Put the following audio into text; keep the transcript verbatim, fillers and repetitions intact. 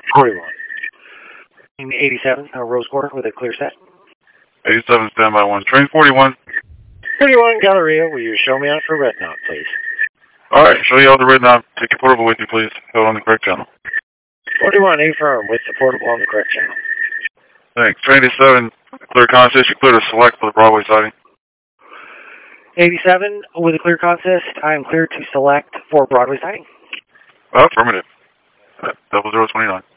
forty-one. eighty-seven, uh, Rose Quarter with a clear set. eighty-seven, standby one. Train forty-one. forty-one, Galleria, will you show me out for red knot, please? Alright, show you out the red knot. Take your portable with you, please. Go on the correct channel. forty-one, affirm, with the portable on the correct channel. Thanks. Train eighty-seven, clear consist. You're clear to select for the Broadway siding. eighty-seven, with a clear consist, I am clear to select for Broadway siding. Affirmative. Double zero twenty-nine.